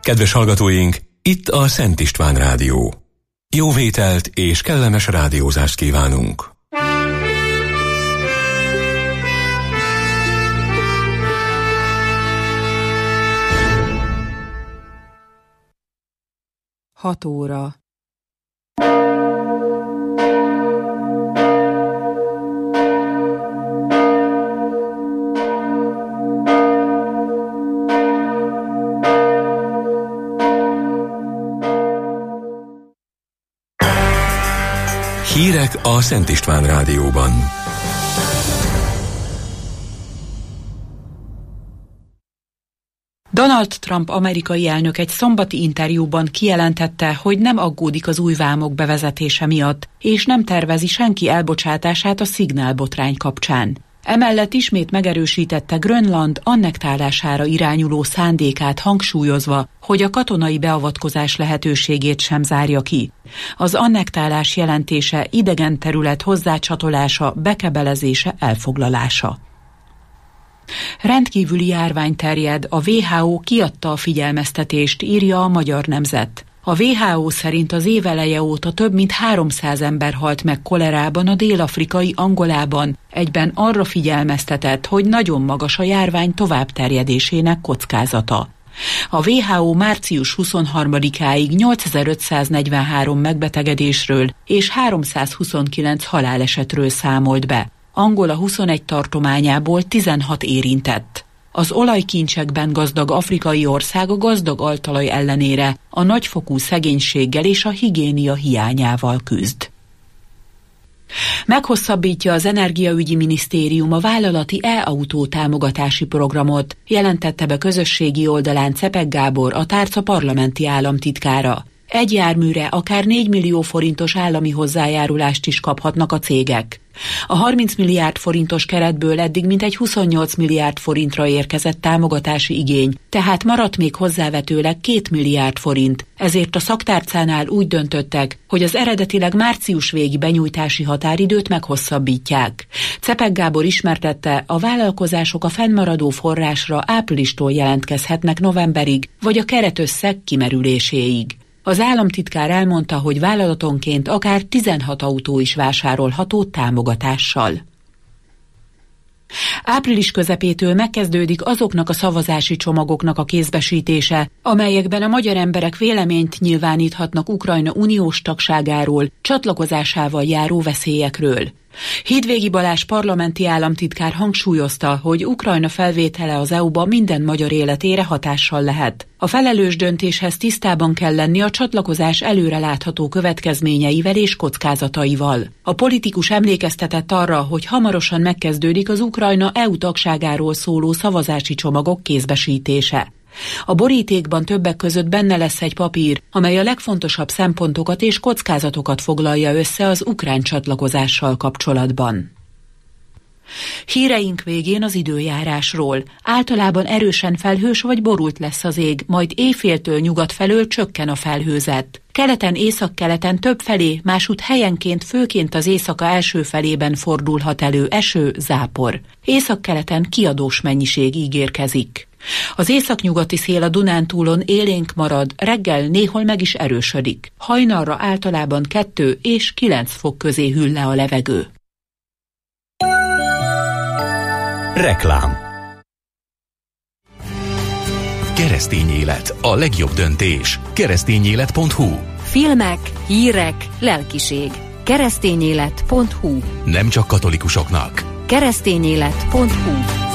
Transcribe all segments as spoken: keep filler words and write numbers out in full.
Kedves hallgatóink, itt a Szent István Rádió. Jó vételt és kellemes rádiózást kívánunk! Hat óra. Hírek a Szent István Rádióban. Donald Trump amerikai elnök egy szombati interjúban kijelentette, hogy nem aggódik az új vámok bevezetése miatt, és nem tervezi senki elbocsátását a szignálbotrány kapcsán. Emellett ismét megerősítette Grönland annektálására irányuló szándékát, hangsúlyozva, hogy a katonai beavatkozás lehetőségét sem zárja ki. Az annektálás jelentése idegen terület hozzácsatolása, bekebelezése, elfoglalása. Rendkívüli járvány terjed, a vé há ó kiadta a figyelmeztetést, írja a Magyar Nemzet. A vé há ó szerint az év eleje óta több mint háromszáz ember halt meg kolerában a dél-afrikai Angolában, egyben arra figyelmeztetett, hogy nagyon magas a járvány tovább terjedésének kockázata. A vé há ó március huszonharmadikáig nyolcezer-ötszáznegyvenhárom megbetegedésről és háromszázhuszonkilenc halálesetről számolt be. Angola huszonegy tartományából tizenhat érintett. Az olajkincsekben gazdag afrikai ország a gazdag altalaj ellenére a nagyfokú szegénységgel és a higiénia hiányával küzd. Meghosszabbítja az Energiaügyi Minisztérium a vállalati e-autó támogatási programot, jelentette be közösségi oldalán Czepek Gábor, a tárca parlamenti államtitkára. Egy járműre akár négy millió forintos állami hozzájárulást is kaphatnak a cégek. A harminc milliárd forintos keretből eddig mintegy huszonnyolc milliárd forintra érkezett támogatási igény, tehát maradt még hozzávetőleg két milliárd forint, ezért a szaktárcánál úgy döntöttek, hogy az eredetileg március végi benyújtási határidőt meghosszabbítják. Czepek Gábor ismertette, a vállalkozások a fennmaradó forrásra áprilistól jelentkezhetnek novemberig, vagy a keretösszeg kimerüléséig. Az államtitkár elmondta, hogy vállalatonként akár tizenhat autó is vásárolható támogatással. Április közepétől megkezdődik azoknak a szavazási csomagoknak a kézbesítése, amelyekben a magyar emberek véleményt nyilváníthatnak Ukrajna uniós tagságáról, csatlakozásával járó veszélyekről. Hídvégi Balázs parlamenti államtitkár hangsúlyozta, hogy Ukrajna felvétele az é u-ba minden magyar életére hatással lehet. A felelős döntéshez tisztában kell lenni a csatlakozás előrelátható következményeivel és kockázataival. A politikus emlékeztetett arra, hogy hamarosan megkezdődik az Ukrajna é u tagságáról szóló szavazási csomagok kézbesítése. A borítékban többek között benne lesz egy papír, amely a legfontosabb szempontokat és kockázatokat foglalja össze az ukrán csatlakozással kapcsolatban. Híreink végén az időjárásról. Általában erősen felhős vagy borult lesz az ég, majd éjféltől nyugat felől csökken a felhőzet. Keleten, északkeleten többfelé, másút helyenként, főként az éjszaka első felében fordulhat elő eső, zápor. Északkeleten kiadós mennyiség ígérkezik. Az északnyugati szél a Dunántúlon élénk marad, reggel néhol meg is erősödik. Hajnalra általában kettő és kilenc fok közé hűl le a levegő. Reklám. Keresztény élet, a legjobb döntés. keresztényélet pont hu. Filmek, hírek, lelkiség. keresztényélet pont hu. Nem csak katolikusoknak. keresztényélet pont hu.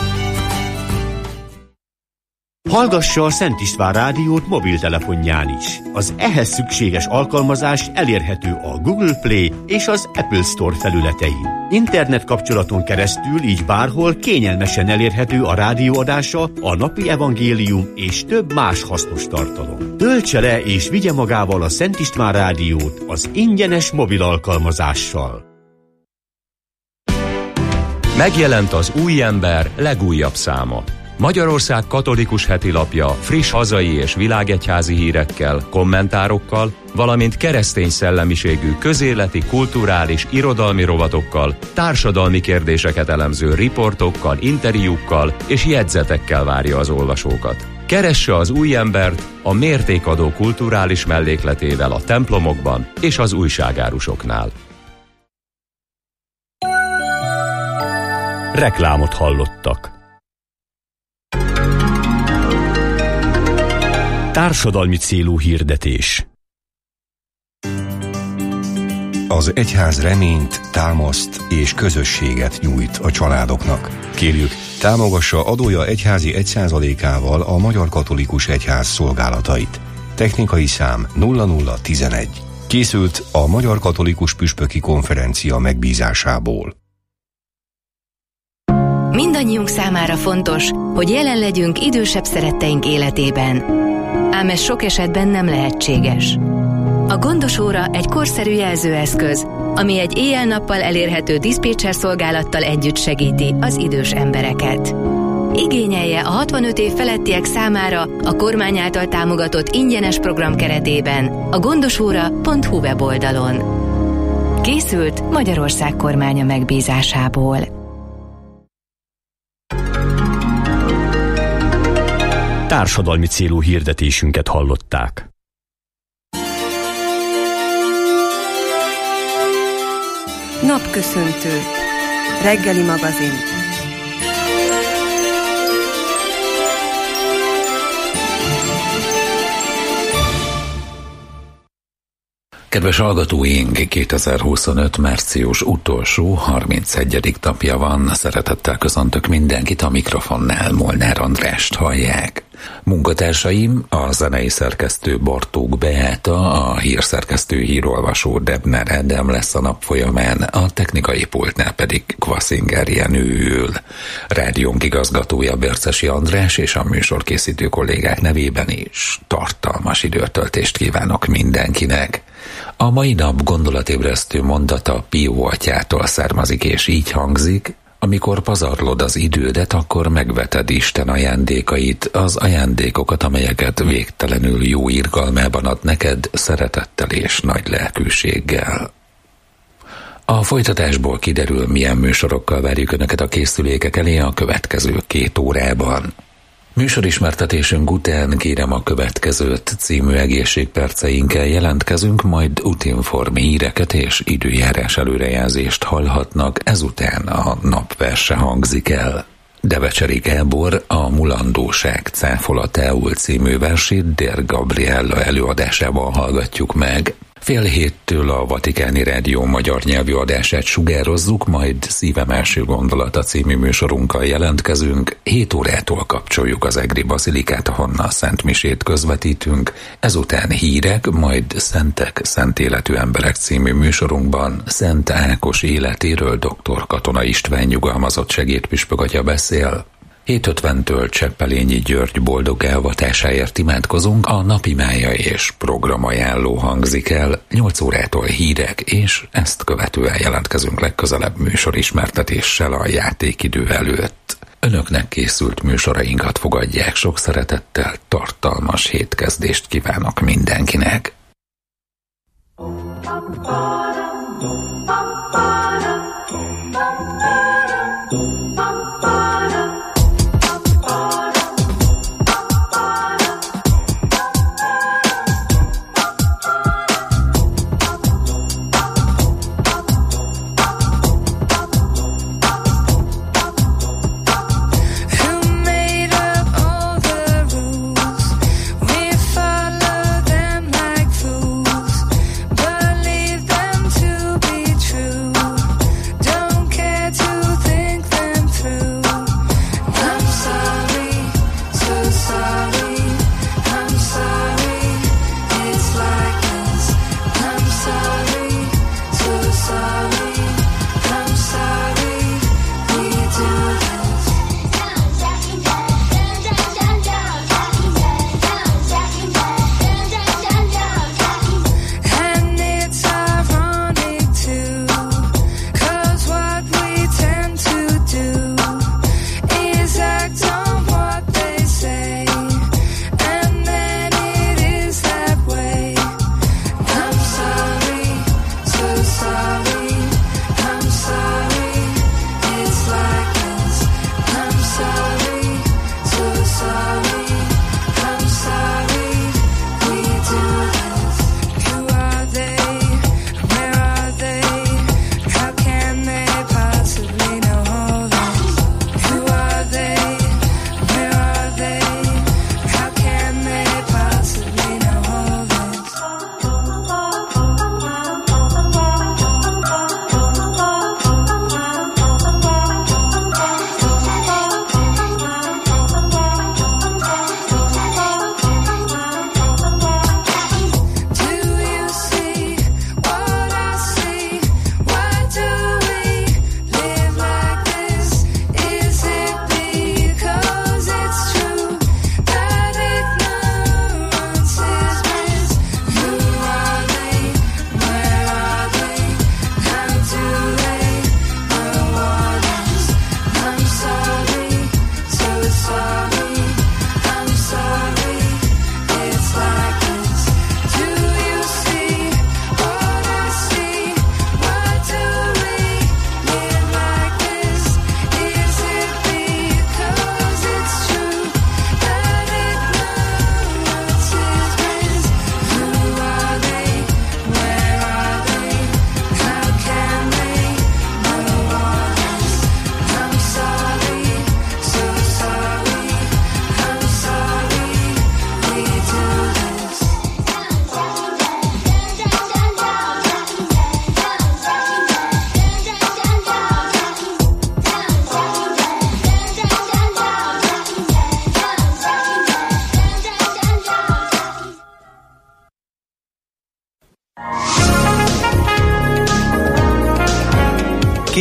Hallgassa a Szent István Rádiót mobiltelefonján is. Az ehhez szükséges alkalmazás elérhető a Google Play és az Apple Store felületein. Internet kapcsolaton keresztül így bárhol kényelmesen elérhető a rádióadása, a napi evangélium és több más hasznos tartalom. Töltse le és vigye magával a Szent István Rádiót az ingyenes mobil alkalmazással. Megjelent az Új Ember legújabb száma. Magyarország katolikus hetilapja friss hazai és világegyházi hírekkel, kommentárokkal, valamint keresztény szellemiségű közéleti, kulturális, irodalmi rovatokkal, társadalmi kérdéseket elemző riportokkal, interjúkkal és jegyzetekkel várja az olvasókat. Keresse az új embert a mértékadó kulturális mellékletével a templomokban és az újságárusoknál. Reklámot hallottak. Társadalmi célú hirdetés. Az egyház reményt, támaszt és közösséget nyújt a családoknak. Kérjük, támogassa adója egyházi egy százalékával a Magyar Katolikus Egyház szolgálatait. Technikai szám nulla nulla tizenegy. Készült a Magyar Katolikus Püspöki Konferencia megbízásából. Mindannyiunk számára fontos, hogy jelen legyünk idősebb szeretteink életében. Ám ez sok esetben nem lehetséges. A Gondos Óra egy korszerű jelzőeszköz, ami egy éjjel-nappal elérhető diszpécser szolgálattal együtt segíti az idős embereket. Igényelje a hatvanöt év felettiek számára a kormány által támogatott ingyenes program keretében a gondosóra pont hu weboldalon. Készült Magyarország kormánya megbízásából. Társadalmi célú hirdetésünket hallották. Napköszöntő. Reggeli magazin. Kedves hallgatóink, kétezer-huszonöt március utolsó, harmincegyedik napja van. Szeretettel köszöntök mindenkit, a mikrofonnál Molnár Andrást hallják. Munkatársaim, a zenei szerkesztő Bartók Beáta, a hírszerkesztő hírolvasó Debner Ádám lesz a nap folyamán, a technikai pultnál pedig Kvaszinger Jenő ül. Rádiónk igazgatója Bércesi András és a műsorkészítő kollégák nevében is tartalmas időtöltést kívánok mindenkinek. A mai nap gondolatébresztő mondata Pió atyától származik, és így hangzik: amikor pazarlod az idődet, akkor megveted Isten ajándékait, az ajándékokat, amelyeket végtelenül jó irgalmában ad neked, szeretettel és nagy lelkűséggel. A folytatásból kiderül, milyen műsorokkal várjuk Önöket a készülékek elé a következő két órában. Műsorismertetésünk után Kérem a következőt című egészségperceinkkel jelentkezünk, majd útinform híreket és időjárás előrejelzést hallhatnak, ezután a napverse hangzik el. Devecseri Gábor a Mulandóság cáfolatául című versét Dér Gabriella előadásában hallgatjuk meg. Fél héttől a Vatikáni Rádió magyar nyelvű adását sugározzuk, majd Szívem első gondolata című műsorunkkal jelentkezünk, hét órától kapcsoljuk az egri bazilikát, ahonnan Szent Misét közvetítünk, ezután hírek, majd Szentek, szent életű emberek című műsorunkban Szent Ákos életéről dr. Katona István nyugalmazott segédpüspök atya beszél. hét ötventől Cseppelényi György boldog elvatásáért imádkozunk, a napimája és programajánló hangzik el, nyolc órától hírek, és ezt követően jelentkezünk legközelebb műsorismertetéssel a játékidő előtt. Önöknek készült műsorainkat fogadják sok szeretettel, tartalmas hétkezdést kívánok mindenkinek. Through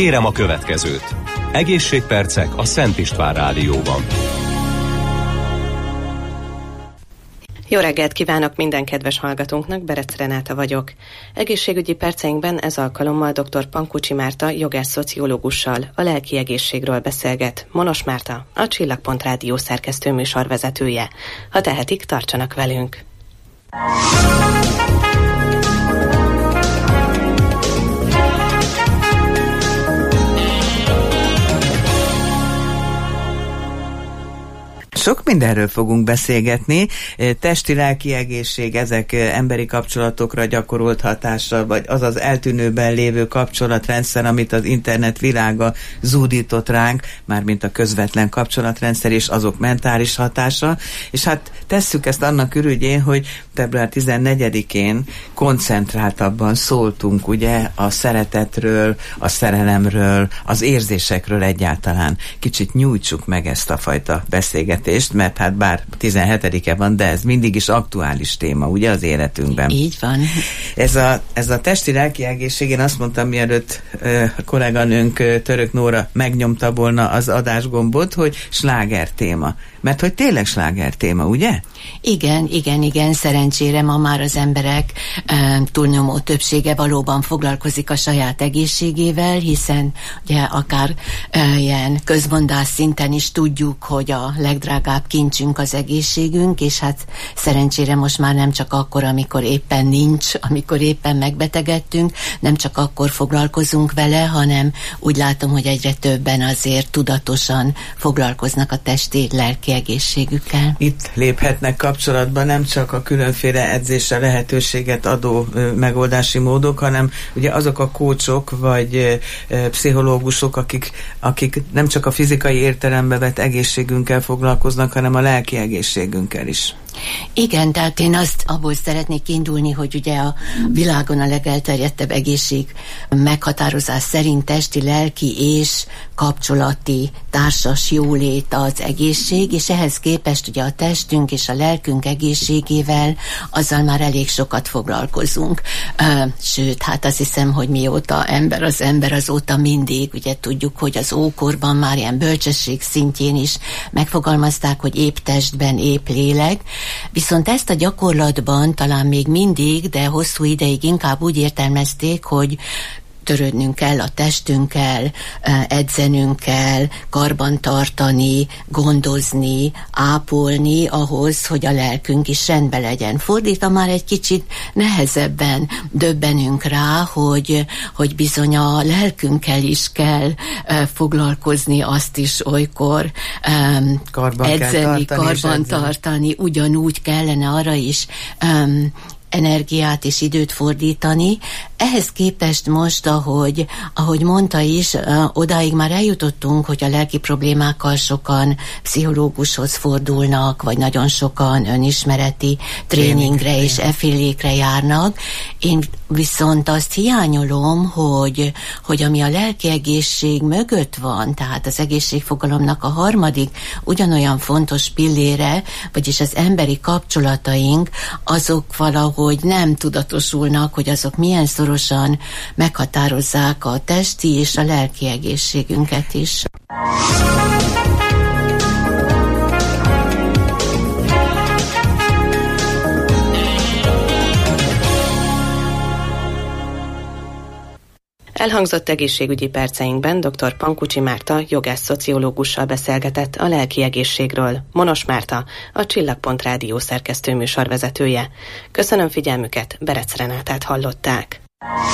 Kérem a következőt. Egészségpercek a Szent István Rádióban. Jó reggelt kívánok minden kedves hallgatónknak, Berec Renáta vagyok. Egészségügyi perceinkben ez alkalommal dr. Pankucsi Márta jogász-szociológussal a lelki egészségről beszélget. Monos Márta, a Csillagpont Rádió szerkesztő műsorvezetője. Ha tehetik, tartsanak velünk! Sok mindenről fogunk beszélgetni, testi-lelki egészség, ezek emberi kapcsolatokra gyakorolt hatással, vagy az az eltűnőben lévő kapcsolatrendszer, amit az internet világa zúdított ránk, mármint a közvetlen kapcsolatrendszer és azok mentális hatása, és hát tesszük ezt annak ürügyén, hogy február tizennegyedikén koncentráltabban szóltunk ugye a szeretetről, a szerelemről, az érzésekről egyáltalán. Kicsit nyújtsuk meg ezt a fajta beszélgetést, mert hát bár tizenhetedike van, de ez mindig is aktuális téma, ugye, az életünkben. Így van. Ez a, ez a testi-lelki egészség, én azt mondtam, mielőtt ö, a kolléganőnk ö, Török Nóra megnyomta volna az adásgombot, hogy sláger téma. Mert hogy tényleg sláger téma, ugye? Igen, igen, igen, szerencsére ma már az emberek e, túlnyomó többsége valóban foglalkozik a saját egészségével, hiszen ugye akár e, ilyen közmondás szinten is tudjuk, hogy a legdrágább kincsünk az egészségünk, és hát szerencsére most már nem csak akkor, amikor éppen nincs, amikor éppen megbetegedtünk, nem csak akkor foglalkozunk vele, hanem úgy látom, hogy egyre többen azért tudatosan foglalkoznak a testi, lelki egészségükkel. Itt léphetnek kapcsolatban nem csak a különféle edzésre lehetőséget adó ö, megoldási módok, hanem ugye azok a kócsok vagy ö, ö, pszichológusok, akik, akik nem csak a fizikai értelembe vett egészségünkkel foglalkoznak, hanem a lelki egészségünkkel is. Igen, tehát én azt abból szeretnék indulni, hogy ugye a világon a legelterjedtebb egészség meghatározás szerint testi, lelki és kapcsolati társas jólét az egészség, és ehhez képest ugye a testünk és a lelkünk egészségével azzal már elég sokat foglalkozunk. Sőt, hát azt hiszem, hogy mióta ember az ember, azóta mindig, ugye tudjuk, hogy az ókorban már ilyen bölcsesség szintjén is megfogalmazták, hogy épp testben, épp lélek. Viszont ezt a gyakorlatban talán még mindig, de hosszú ideig inkább úgy értelmezték, hogy törődnünk kell a testünkkel, edzenünk kell, karbantartani, gondozni, ápolni ahhoz, hogy a lelkünk is rendben legyen. Fordítva már egy kicsit nehezebben döbbenünk rá, hogy, hogy bizony a lelkünkkel is kell uh, foglalkozni, azt is olykor um, karban edzeni, kell tartani, karban tartani, ugyanúgy kellene arra is um, energiát és időt fordítani. Ehhez képest most, ahogy, ahogy mondta is, odáig már eljutottunk, hogy a lelki problémákkal sokan pszichológushoz fordulnak, vagy nagyon sokan önismereti tréningre és effélékre járnak. Én viszont azt hiányolom, hogy, hogy ami a lelki egészség mögött van, tehát az egészségfogalomnak a harmadik ugyanolyan fontos pillére, vagyis az emberi kapcsolataink, azok valahogy hogy nem tudatosulnak, hogy azok milyen szorosan meghatározzák a testi és a lelki egészségünket is. Elhangzott egészségügyi perceinkben dr. Pankucsi Márta jogász-szociológussal beszélgetett a lelki egészségről. Monos Márta, a Csillagpont Rádió szerkesztő műsorvezetője. Köszönöm figyelmüket, Berec Renátát hallották.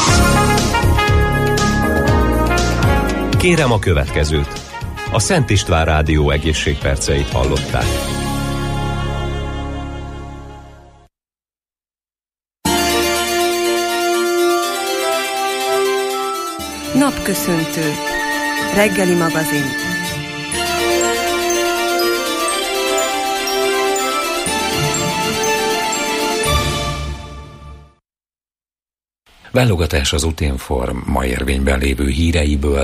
Kérem a következőt. A Szent István Rádió egészségperceit hallották. Napköszöntő. Reggeli magazin. Válogatás az Utinform ma érvényben lévő híreiből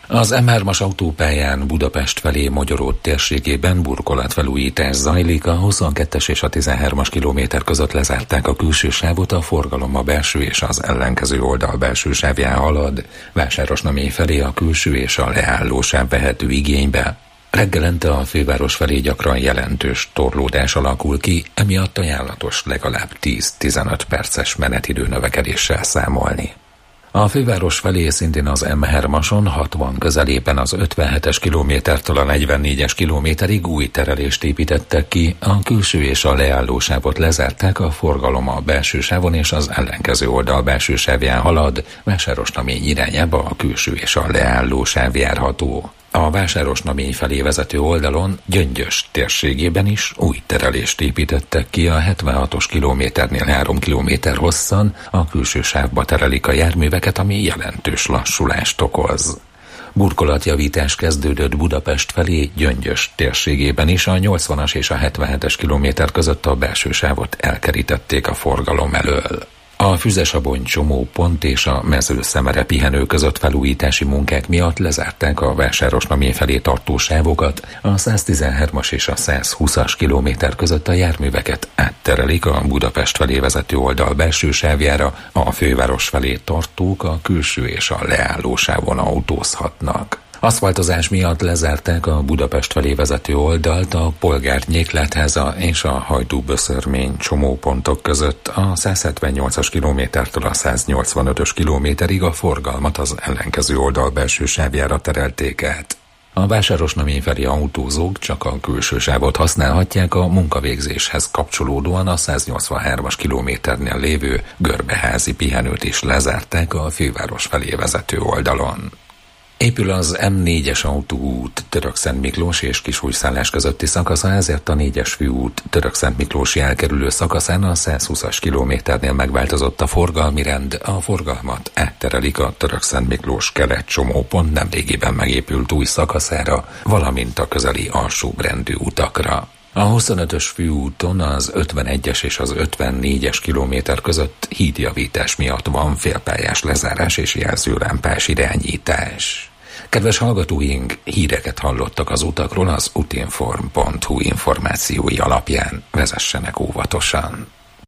Az em hármas autópályán Budapest felé Magyaród térségében burkolatfelújítás zajlik, a huszonkettes és a tizenhármas kilométer között lezárták a külső sávot, a forgalom a belső és az ellenkező oldal belső sávján halad, Vásárosnamény felé a külső és a leálló sáv vehető igénybe. Reggelente a főváros felé gyakran jelentős torlódás alakul ki, emiatt ajánlatos legalább tíz-tizenöt perces menetidő növekedéssel számolni. A főváros felé szintén az em hármason hatvan közelében az ötvenhetes kilométertől a negyvennégyes kilométerig új terelést építettek ki, a külső és a leálló sávot lezárták, a forgalom a belső sávon és az ellenkező oldal belső sávján halad, Vásárosnamény irányába a külső és a leálló sáv járható. A Vásárosnamény felé vezető oldalon Gyöngyös térségében is új terelést építettek ki, a hetvenhatos kilométernél három kilométer hosszan a külső sávba terelik a járműveket, ami jelentős lassulást okoz. Burkolatjavítás kezdődött Budapest felé Gyöngyös térségében is, a nyolcvanas és a hetvenhetes kilométer között a belső sávot elkerítették a forgalom elől. A Füzesabony csomópont és a Mezőszemere pihenő között felújítási munkák miatt lezárták a Vásárosnamény felé tartó sávokat, a száztizenhármas és a százhúszas kilométer között a járműveket átterelik a Budapest felé vezető oldal belső sávjára, a főváros felé tartók a külső és a leálló sávon autózhatnak. Aszfaltozás miatt lezárták a Budapest felé vezető oldalt, a Polgár-Nyéklátháza és a Hajdú-Böszörmény csomópontok között, a százhetvennyolcas kilométertől a száznyolcvanötös kilométerig a forgalmat az ellenkező oldal belső sávjára terelték át. A Vásárosnamény felé autózók csak a külső sávot használhatják, a munkavégzéshez kapcsolódóan a száznyolcvanhármas kilométernél lévő Görbeházi pihenőt is lezárták a főváros felé vezető oldalon. Épül az em négyes autóút Törökszentmiklós és Kisújszállás közötti szakasza, ezért a négyes főút Törökszentmiklósi elkerülő szakaszán a százhúszas kilométernél megváltozott a forgalmi rend, a forgalmat átterelik a Törökszentmiklós kelet csomópont nemrégiben megépült új szakaszára, valamint a közeli alsóbrendű utakra. A huszonötös főúton az ötvenegyes és az ötvennégyes kilométer között hídjavítás miatt van félpályás lezárás és jelzőlámpás irányítás. Kedves hallgatóink, híreket hallottak az utakról az utinform pont hu információi alapján. Vezessenek óvatosan!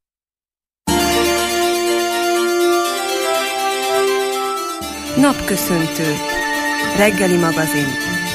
Napköszöntő. Reggeli magazin.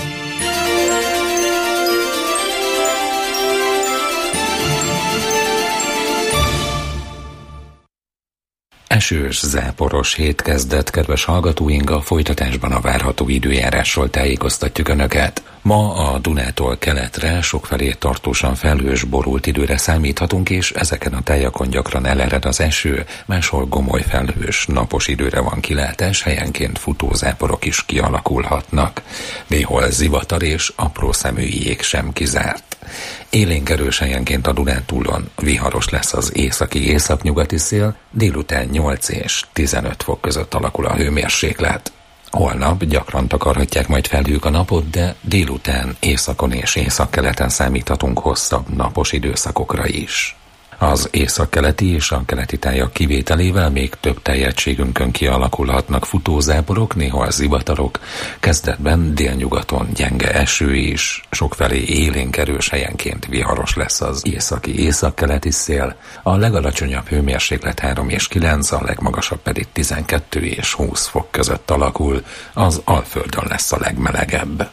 Esős, záporos hét kezdett, kedves hallgatóink, a folytatásban a várható időjárásról tájékoztatjuk Önöket. Ma a Dunától keletre sokfelé tartósan felhős, borult időre számíthatunk, és ezeken a tájakon gyakran elered az eső, máshol gomoly felhős, napos időre van kilátás, helyenként futózáporok is kialakulhatnak. Néhol zivatar és apró szemű jég sem kizárt. Élénk erős helyenként a Dunántúlon, viharos lesz az északi északnyugati szél, délután nyolc és tizenöt fok között alakul a hőmérséklet. Holnap gyakran takarhatják majd felhők a napot, de délután északon és északkeleten számíthatunk hosszabb napos időszakokra is. Az északkeleti és a keleti tájak kivételével még több tájegységünkön kialakulhatnak futózáporok, néhol zivatarok, kezdetben délnyugaton gyenge eső is, sokfelé élénk erős helyenként viharos lesz az északi északkeleti szél, a legalacsonyabb hőmérséklet három és kilenc, a legmagasabb pedig tizenkettő és húsz fok között alakul, az Alföldön lesz a legmelegebb.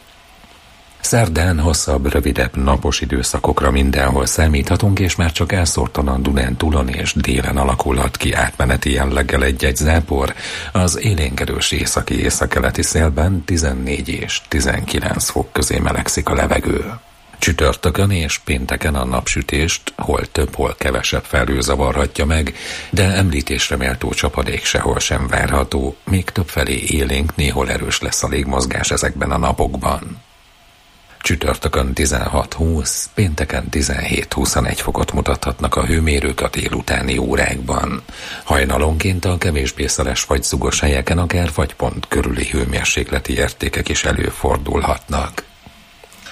Szerdán hosszabb, rövidebb napos időszakokra mindenhol számíthatunk, és már csak elszórtan a Dunántúlon és délen alakulhat ki átmeneti jelleggel egy-egy zápor. Az élénk erős északi északkeleti szélben tizennégy és tizenkilenc fok közé melegszik a levegő. Csütörtökön és pénteken a napsütést hol több, hol kevesebb felhő zavarhatja meg, de említésre méltó csapadék sehol sem várható, még többfelé élénk, néhol erős lesz a légmozgás ezekben a napokban. Csütörtökön tizenhat-húsz, pénteken tizenhét-huszonegy fokot mutathatnak a hőmérők a délutáni órákban. Hajnalonként a kevésbé szeles vagy zugos helyeken akár fagypont körüli hőmérsékleti értékek is előfordulhatnak. Orvos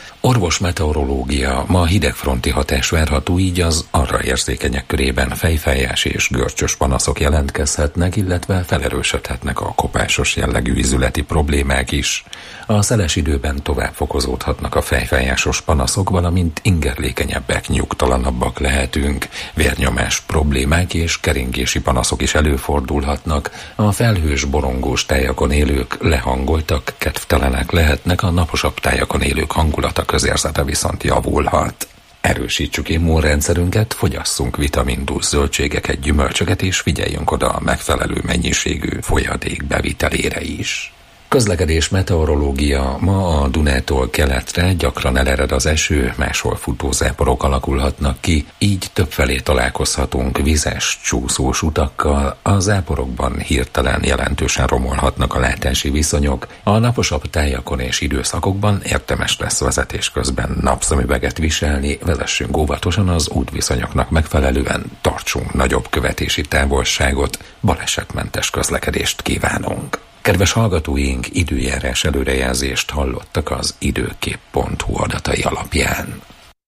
Napos meteorológia. Ma hidegfronti hatás várható, így az arra érzékenyek körében fejfájás és görcsös panaszok jelentkezhetnek, illetve felerősödhetnek a kopásos jellegű ízületi problémák is. A szeles időben tovább fokozódhatnak a fejfájásos panaszok, valamint ingerlékenyebbek, nyugtalanabbak lehetünk. Vérnyomás problémák és keringési panaszok is előfordulhatnak. A felhős, borongós tájakon élők lehangoltak, kedvtelenek lehetnek, a naposabb tájakon élők hangulata, közérzete viszont javulhat. Erősítsük immunrendszerünket, fogyasszunk vitamindús zöldségeket, gyümölcsöket, és figyeljünk oda a megfelelő mennyiségű folyadék bevitelére is. Közlekedés meteorológia. Ma a Dunától keletre gyakran elered az eső, máshol futózáporok alakulhatnak ki, így többfelé találkozhatunk vizes, csúszós utakkal. A záporokban hirtelen jelentősen romolhatnak a látási viszonyok. A naposabb tájakon és időszakokban érdemes lesz vezetés közben napszemüveget viselni, vezessünk óvatosan az útviszonyoknak megfelelően, tartsunk nagyobb követési távolságot, balesetmentes közlekedést kívánunk. Kedves hallgatóink, időjárás előrejelzést hallottak az időkép pont hu adatai alapján.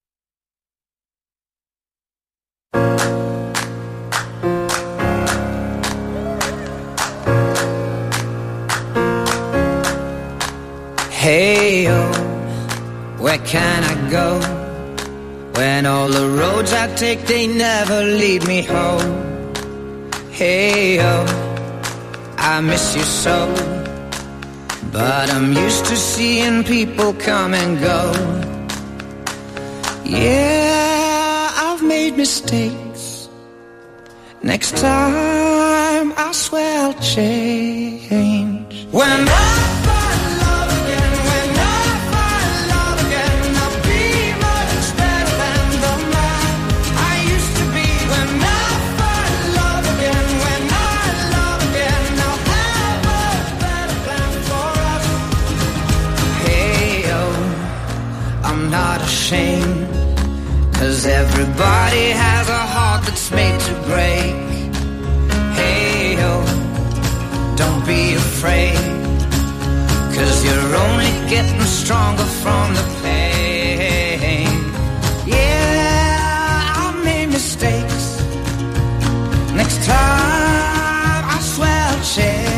Hey, oh, where can I go? When all the roads I take, they never lead me home. Hey, oh, I miss you so, but I'm used to seeing people come and go. Yeah, I've made mistakes. Next time, I swear I'll change. When I shame, 'cause everybody has a heart that's made to break. Hey, oh, don't be afraid, 'cause you're only getting stronger from the pain. Yeah, I made mistakes. Next time, I swear I'll change.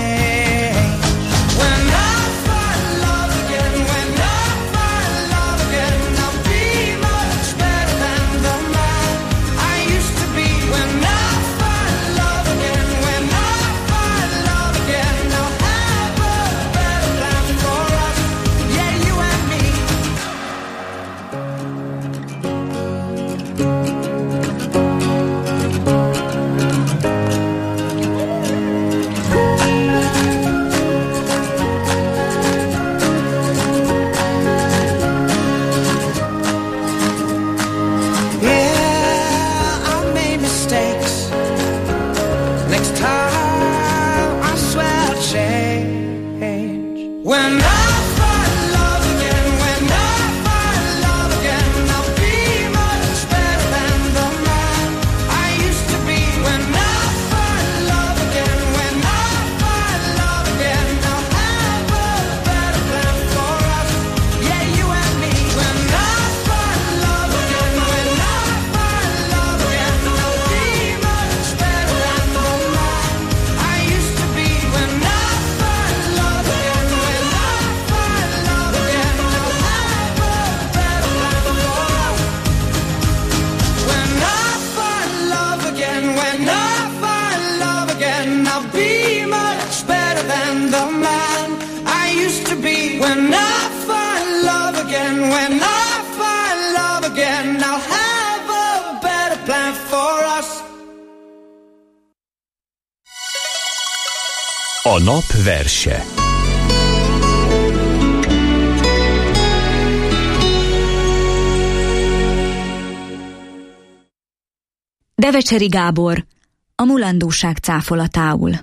A nap verse. Devecseri Gábor, a mulandóság cáfolatául.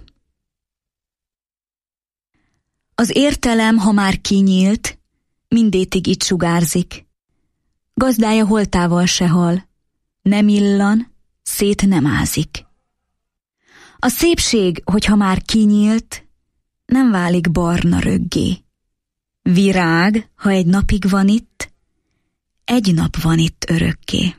Az értelem, ha már kinyílt, mindétig itt sugárzik. Gazdája holtával se hal, nem illan, szét nem ázik. A szépség, hogyha már kinyílt, nem válik barna röggé. Virág, ha egy napig van itt, egy nap van itt örökké.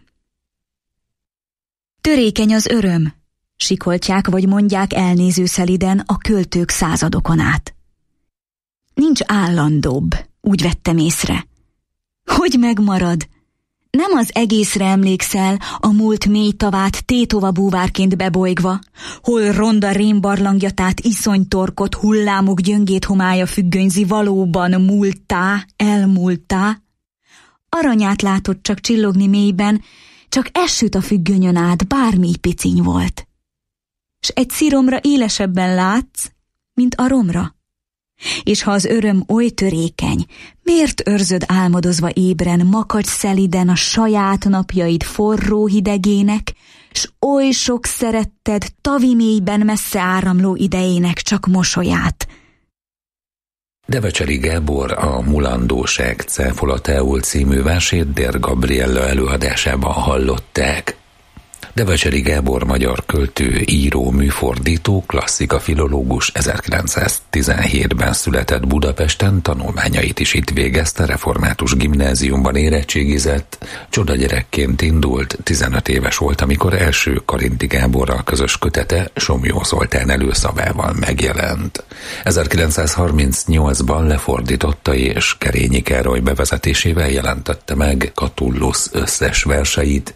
Törékeny az öröm, sikoltják vagy mondják elnéző szeliden a költők századokon át. Nincs állandóbb, úgy vettem észre. Hogy megmarad? Nem az egészre emlékszel, a múlt mély tavát tétova búvárként bebolygva, hol ronda rémbarlangjatát iszonytorkot hullámok gyöngét homálya függönyzi valóban múltá, elmúltá? Aranyát látod csak csillogni mélyben, csak ez süt a függönyön át, bármi piciny volt. S egy sziromra élesebben látsz, mint a romra. És ha az öröm oly törékeny, miért őrzöd álmodozva ébren, makacs szeliden a saját napjaid forró hidegének, s oly sok szeretted tavi mélyben messze áramló idejének csak mosolyát? Devecseri Gábor a Mulandóság cáfolatául című versét Dér Gabriella előadásában hallották. Devecseri Gábor magyar költő, író, műfordító, klasszika-filológus ezerkilencszáztizenhétben született Budapesten, tanulmányait is itt végezte, református gimnáziumban érettségizett, csodagyerekként indult, tizenöt éves volt, amikor első Karinti Gáborral közös kötete Somlyó Zoltán előszavával megjelent. ezerkilencszázharmincnyolcban lefordította és Kerényi Károly bevezetésével jelentette meg Catullus összes verseit.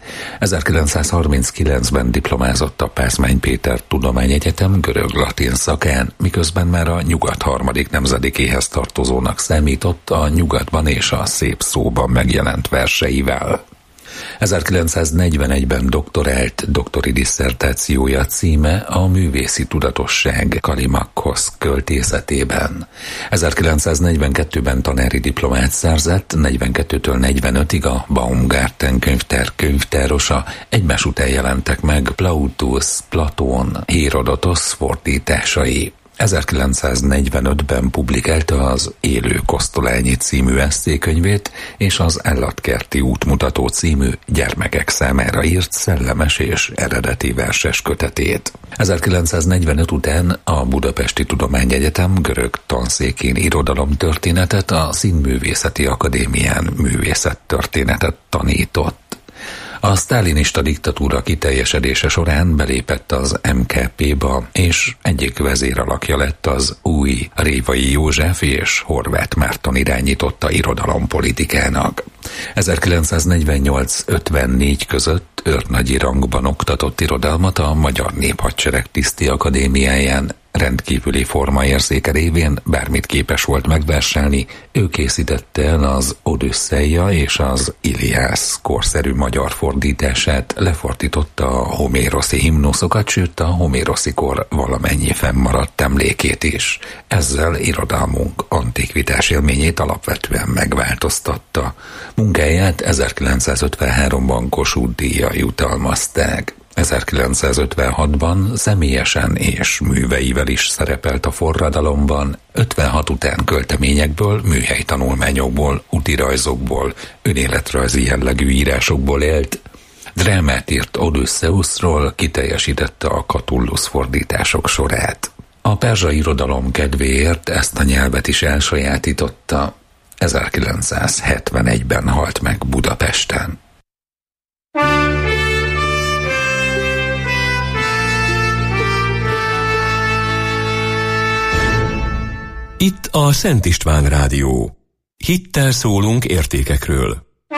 ezerkilencszázharminckilencben diplomázott a Pázmány Péter Tudományegyetem görög-latin szakán, miközben már a nyugat harmadik nemzedékéhez tartozónak számított a Nyugatban és a Szép szóban megjelent verseivel. ezerkilencszáznegyvenegyben doktorált, doktori disszertációja címe a Művészi tudatosság Kalimakhoz költészetében. ezerkilencszáznegyvenkettőben tanári diplomát szerzett, negyvenkettőtől negyvenötig a Baumgarten könyvtár könyvtárosa, egymás után jelentek meg Plautus, Platón, Hérodotosz fordításai. ezerkilencszáznegyvenötben publikálta az Élő Kosztolányi című esszékönyvét és az Állatkerti útmutató című gyermekek számára írt szellemes és eredeti verses kötetét. ezerkilencszáznegyvenöt után a Budapesti Tudományegyetem görög tanszékén irodalomtörténetet, a Színművészeti Akadémián művészettörténetet tanított. A sztálinista diktatúra kiteljesedése során belépett az em ká pé-ba, és egyik vezéralakja lett az új Révai József és Horváth Márton irányította irodalompolitikának. ezerkilencszáznegyvennyolc ötvennégy között őrnagyi rangban oktatott irodalmat a Magyar Néphadsereg Tiszti Akadémiáján. Rendkívüli formaérzéke révén bármit képes volt megverselni, ő készítette el az Odüsszeia és az Iliász korszerű magyar fordítását, lefordította a homéroszi himnuszokat, sőt a homéroszi kor valamennyi fennmaradt emlékét is. Ezzel irodalmunk antikvitás élményét alapvetően megváltoztatta. Munkáját ezerkilencszázötvenháromban Kossuth-díjjal jutalmazták. ezerkilencszázötvenhatban személyesen és műveivel is szerepelt a forradalomban, ötvenhat után költeményekből, műhelytanulmányokból, útirajzokból, önéletrajzi jellegű írásokból élt. Drámát írt Odüsszeuszról, kiteljesítette a Catullus fordítások sorát. A perzsa irodalom kedvéért ezt a nyelvet is elsajátította. ezerkilencszázhetvenegyben halt meg Budapesten. Itt a Szent István Rádió. Hittel szólunk értékekről.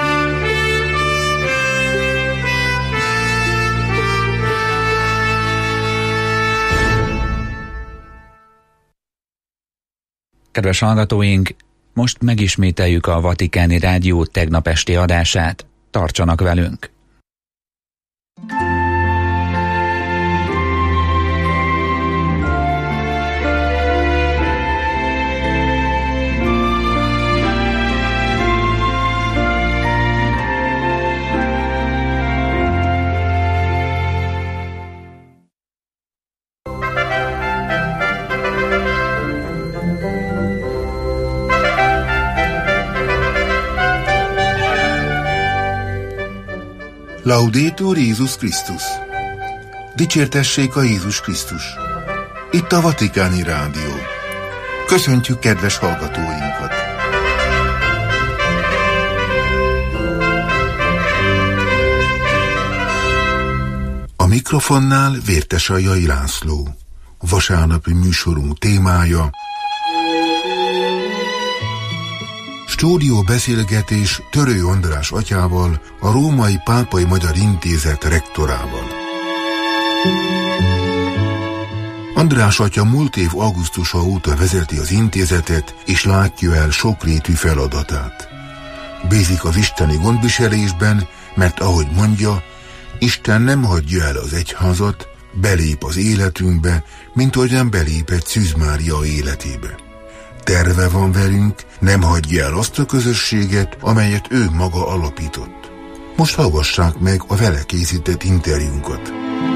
Kedves hallgatóink, most megismételjük a Vatikáni Rádió tegnap esti adását. Tartsanak velünk! Laudetur Jézus Krisztus! Dicsértessék a Jézus Krisztus! Itt a Vatikáni Rádió. Köszöntjük kedves hallgatóinkat! mikrofonnál Vértesajai László. Vasárnapi műsorunk témája stúdió beszélgetés Törő András atyával, a Római Pápai Magyar Intézet rektorával. András atya múlt év augusztusa óta vezeti az intézetet, és látja el sokrétű feladatát. Bízik az isteni gondviselésben, mert ahogy mondja, Isten nem hagyja el az egyházat, belép az életünkbe, mint ahogyan belépett Szűz Mária életébe. Terve van velünk, nem hagyja el azt a közösséget, amelyet ő maga alapított. Most hallgassák meg a vele készített interjúnkat.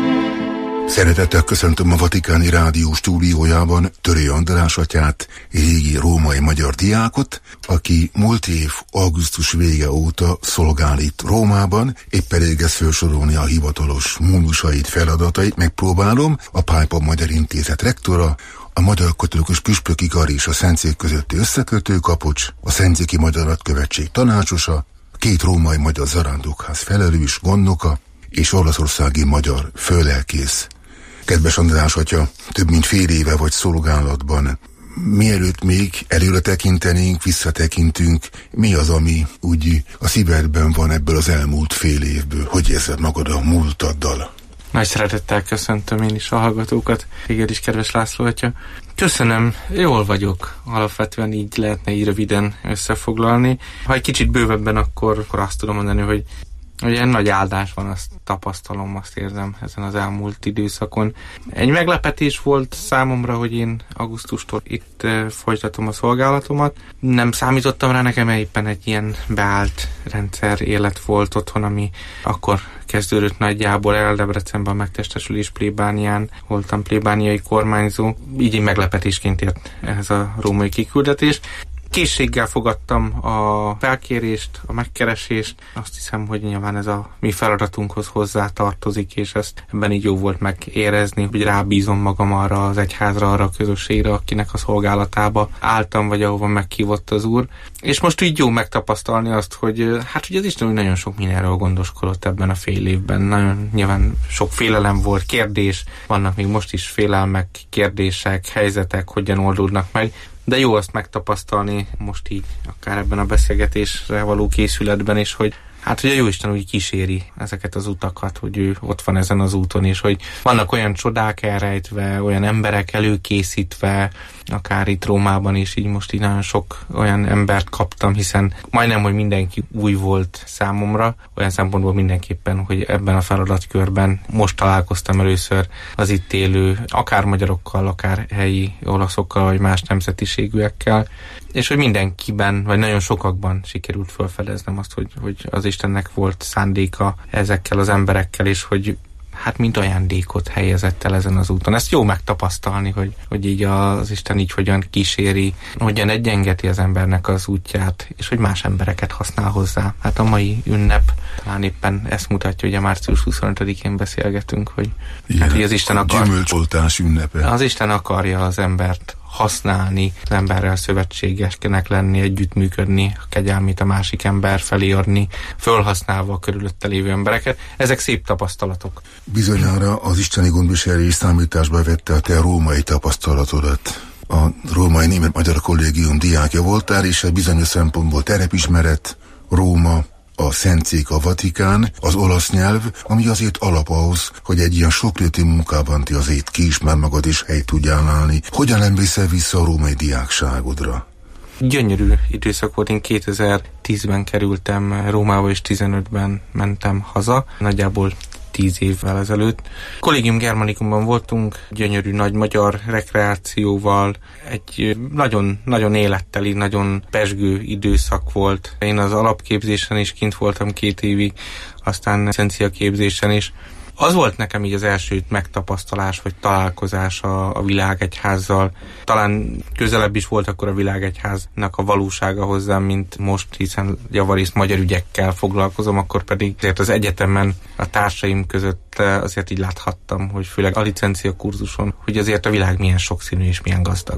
Szeretettel köszöntöm a Vatikáni Rádió stúdiójában Törő András atyát, régi római magyar diákot, aki múlt év augusztus vége óta szolgál itt Rómában, épp elég ezt felsorolni a hivatalos módusait, feladatait, megpróbálom, a Pápa Magyar Intézet rektora, a Magyar Katolikus Püspöki Kar és a Szentszék közötti összekötő kapocs, a Szentszéki Magyar Nagykövetség tanácsosa, két római magyar zarándokház felelős gondnoka és olaszországi magyar főlelkész. Kedves András atya, több mint fél éve vagy szolgálatban. Mielőtt még előre tekintenénk, visszatekintünk, mi az, ami úgy a szívedben van ebből az elmúlt fél évből? Hogy érzed magad a múltaddal? Nagy szeretettel köszöntöm én is a hallgatókat. Téged is, kedves László atya. Köszönöm, jól vagyok. Alapvetően így lehetne így röviden összefoglalni. Ha egy kicsit bővebben, akkor, akkor azt tudom mondani, hogy hogy ilyen nagy áldás van, azt tapasztalom, azt érzem ezen az elmúlt időszakon. Egy meglepetés volt számomra, hogy én augusztustól itt folytatom a szolgálatomat. Nem számítottam rá, nekem éppen egy ilyen beállt rendszer élet volt otthon, ami akkor kezdődött nagyjából el. Debrecenben a megtestesülés plébánián voltam plébániai kormányzó. Így egy meglepetésként ért ehhez a római kiküldetés. Készséggel fogadtam a felkérést, a megkeresést. Azt hiszem, hogy nyilván ez a mi feladatunkhoz hozzá tartozik, és ezt ebben így jó volt megérezni, hogy rábízom magam arra az egyházra, arra a közösségre, akinek a szolgálatába álltam, vagy ahova meghívott az Úr. És most így jó megtapasztalni azt, hogy hát ugye az Isten úgy nagyon sok mindenről gondoskodott ebben a fél évben. Nagyon nyilván sok félelem volt, kérdés, vannak még most is félelmek, kérdések, helyzetek, hogyan oldódnak meg. De jó azt megtapasztalni most így, akár ebben a beszélgetésre való készületben is, hogy hát, hogy a Jóisten úgy kíséri ezeket az utakat, hogy ő ott van ezen az úton, és hogy vannak olyan csodák elrejtve, olyan emberek előkészítve, akár itt Rómában is, így most így nagyon sok olyan embert kaptam, hiszen majdnem, hogy mindenki új volt számomra, olyan szempontból mindenképpen, hogy ebben a feladatkörben most találkoztam először az itt élő, akár magyarokkal, akár helyi olaszokkal, vagy más nemzetiségűekkel, és hogy mindenkiben, vagy nagyon sokakban sikerült felfedeznem azt, hogy, hogy az Istennek volt szándéka ezekkel az emberekkel, és hogy hát mint ajándékot helyezett el ezen az úton. Ezt jó megtapasztalni, hogy, hogy így az Isten így hogyan kíséri, hogyan egyengeti az embernek az útját, és hogy más embereket használ hozzá. Hát a mai ünnep talán éppen ezt mutatja, hogy a március huszonötödikén beszélgetünk, hogy, igen, hát, hogy az Isten akar... gyümölcsoltás ünnepe. Az Isten akarja az embert használni, az emberrel szövetségesnek lenni, együttműködni, a kegyelmét a másik ember felé adni, fölhasználva a körülötte lévő embereket. Ezek szép tapasztalatok. Bizonyára az isteni gondviselés számításba vette a te római tapasztalatodat. A Római Német-Magyar Kollégium diákja voltál, és egy bizonyos szempontból terepismeret, Róma, a Szentszék, a Vatikán, az olasz nyelv, ami azért alap ahhoz, hogy egy ilyen sokrétű munkában ti azért kiismer magad és helyt tudjál állni. Hogyan emlékszel vissza a római diákságodra? Gyönyörű időszak volt, én kétezer-tízben kerültem Rómába, és tizenötben mentem haza, nagyjából tíz évvel ezelőtt. Collegium Germanicumban voltunk, gyönyörű nagy magyar rekreációval, egy nagyon, nagyon életteli, nagyon pezsgő időszak volt. Én az alapképzésen is kint voltam két évig, aztán licencia képzésen is. Az volt nekem így az első megtapasztalás, vagy találkozás a, a világegyházzal. Talán közelebb is volt akkor a világegyháznak a valósága hozzám, mint most, hiszen javarészt magyar ügyekkel foglalkozom, akkor pedig azért az egyetemen a társaim között azért így láthattam, hogy főleg a licencia kurzuson, hogy azért a világ milyen sokszínű és milyen gazdag.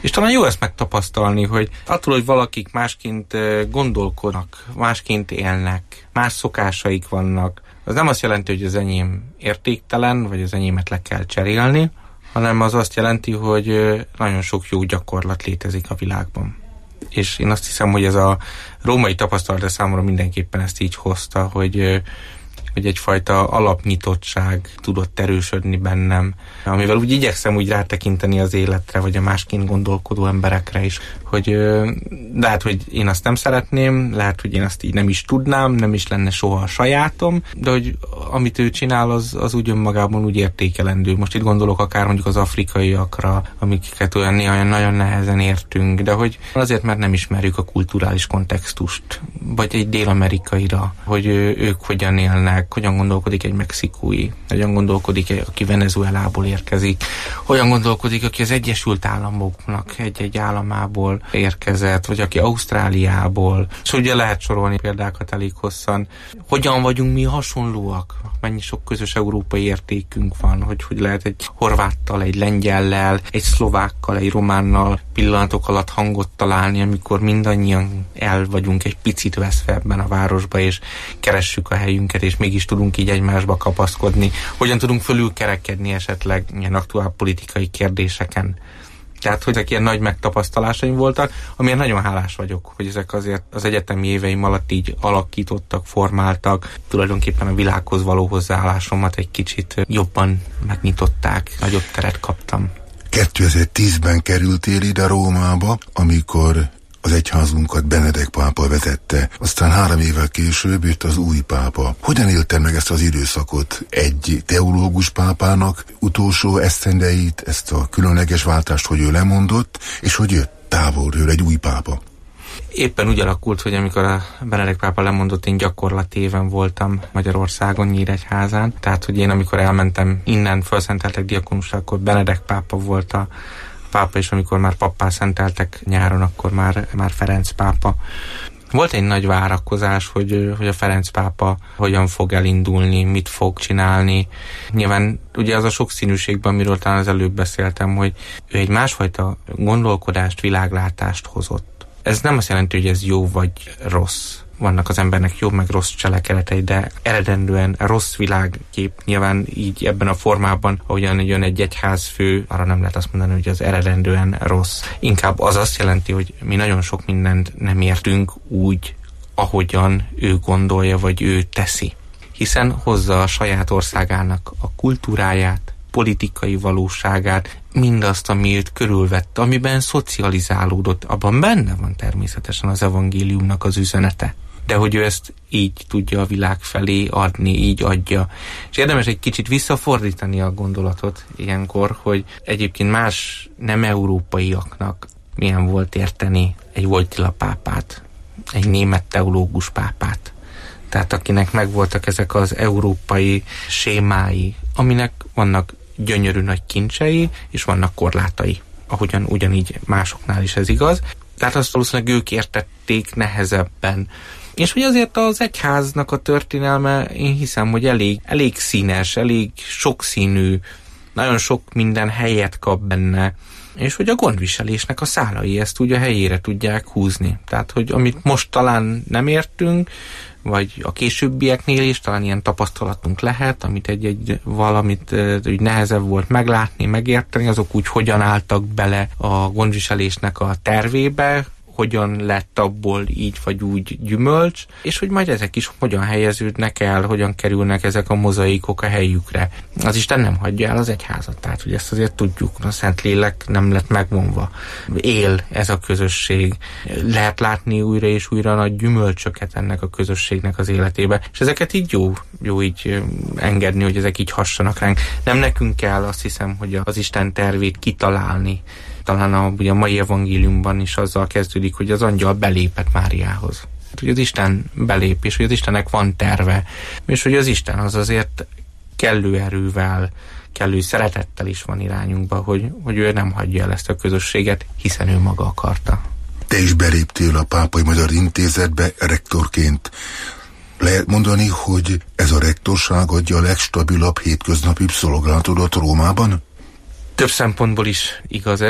És talán jó ezt megtapasztalni, hogy attól, hogy valakik másként gondolkodnak, másként élnek, más szokásaik vannak, az nem azt jelenti, hogy az enyém értéktelen, vagy az enyémet le kell cserélni, hanem az azt jelenti, hogy nagyon sok jó gyakorlat létezik a világban. És én azt hiszem, hogy ez a római tapasztalat számomra mindenképpen ezt így hozta, hogy, hogy egyfajta alapnyitottság tudott erősödni bennem, amivel úgy igyekszem úgy rátekinteni az életre, vagy a másként gondolkodó emberekre is, hogy lehet, hogy én azt nem szeretném, lehet, hogy én azt így nem is tudnám, nem is lenne soha a sajátom, de hogy amit ő csinál, az, az úgy önmagában úgy értékelendő. Most itt gondolok akár mondjuk az afrikaiakra, amiket olyan néha nagyon nehezen értünk, de hogy azért, mert nem ismerjük a kulturális kontextust, vagy egy dél-amerikaira, hogy ők hogyan élnek, hogyan gondolkodik egy mexikói, hogyan gondolkodik egy, aki Venezuelából érkezik, hogyan gondolkodik, aki az Egyesült Államoknak egy-egy államából érkezett, vagy aki Ausztráliából. És ugye lehet sorolni példákat elég hosszan. Hogyan vagyunk mi hasonlóak? Mennyi sok közös európai értékünk van, hogy hogy lehet egy horváttal, egy lengyellel, egy szlovákkal, egy románnal pillanatok alatt hangot találni, amikor mindannyian el vagyunk egy picit veszve ebben a városba, és keressük a helyünket, és mégis tudunk így egymásba kapaszkodni. Hogyan tudunk fölülkerekedni esetleg ilyen aktuál politikai kérdéseken. Tehát, hogy ezek ilyen nagy megtapasztalásaim voltak, amiért nagyon hálás vagyok, hogy ezek azért az egyetemi éveim alatt így alakítottak, formáltak, tulajdonképpen a világhoz való hozzáállásomat egy kicsit jobban megnyitották, nagyobb teret kaptam. kétezer-tízben kerültél ide Rómába, amikor az egyházunkat Benedek pápa vezette, aztán három évvel később jött az új pápa. Hogyan élted meg ezt az időszakot? Egy teológus pápának utolsó esztendeit, ezt a különleges váltást, hogy ő lemondott, és hogy jött távolról egy új pápa? Éppen úgy alakult, hogy amikor a Benedek pápa lemondott, én gyakorlati éven voltam Magyarországon, Nyíregyházán. Tehát, hogy én amikor elmentem innen, felszenteltek diakonusra, akkor Benedek pápa volt a pápa, és amikor már pappá szenteltek nyáron, akkor már, már Ferenc pápa. Volt egy nagy várakozás, hogy, hogy a Ferenc pápa hogyan fog elindulni, mit fog csinálni. Nyilván ugye az a sokszínűségben, amiről talán az előbb beszéltem, hogy ő egy másfajta gondolkodást, világlátást hozott. Ez nem azt jelenti, hogy ez jó vagy rossz. Vannak az embernek jó meg rossz cselekedetei, de eredendően rossz világkép nyilván így ebben a formában, ahogyan jön egy egyházfő, arra nem lehet azt mondani, hogy az eredendően rossz. Inkább az azt jelenti, hogy mi nagyon sok mindent nem értünk úgy, ahogyan ő gondolja, vagy ő teszi. Hiszen hozza a saját országának a kultúráját, politikai valóságát, mindazt, ami őt körülvette, amiben szocializálódott, abban benne van természetesen az evangéliumnak az üzenete. De hogy ő ezt így tudja a világ felé adni, így adja. És érdemes egy kicsit visszafordítani a gondolatot ilyenkor, hogy egyébként más nem európaiaknak milyen volt érteni egy Wojtyla pápát, egy német teológus pápát. Tehát akinek megvoltak ezek az európai sémái, aminek vannak gyönyörű nagy kincsei, és vannak korlátai. Ahogyan ugyanígy másoknál is ez igaz. Tehát azt valószínűleg ők értették nehezebben. És hogy azért az egyháznak a történelme, én hiszem, hogy elég, elég színes, elég sokszínű, nagyon sok minden helyet kap benne, és hogy a gondviselésnek a szálai ezt úgy a helyére tudják húzni. Tehát, hogy amit most talán nem értünk, vagy a későbbieknél is talán ilyen tapasztalatunk lehet, amit egy-egy valamit úgy nehezebb volt meglátni, megérteni, azok úgy hogyan álltak bele a gondviselésnek a tervébe, hogyan lett abból így vagy úgy gyümölcs, és hogy majd ezek is hogyan helyeződnek el, hogyan kerülnek ezek a mozaikok a helyükre. Az Isten nem hagyja el az egyházat, tehát hogy ezt azért tudjuk, a Szentlélek nem lett megvonva. Él ez a közösség. Lehet látni újra és újra nagy gyümölcsöket ennek a közösségnek az életébe, és ezeket így jó, jó így engedni, hogy ezek így hassanak ránk. Nem nekünk kell, azt hiszem, hogy az Isten tervét kitalálni. Talán a, ugye a mai evangéliumban is azzal kezdődik, hogy az angyal belépett Máriához. Hogy az Isten belép, és hogy az Istennek van terve, és hogy az Isten az azért kellő erővel, kellő szeretettel is van irányunkba, hogy, hogy ő nem hagyja el ezt a közösséget, hiszen ő maga akarta. Te is beléptél a Pápai Magyar Intézetbe rektorként. Lehet mondani, hogy ez a rektorság adja a legstabilabb hétköznapi szolgálatodat Rómában? Több szempontból is igaz ez.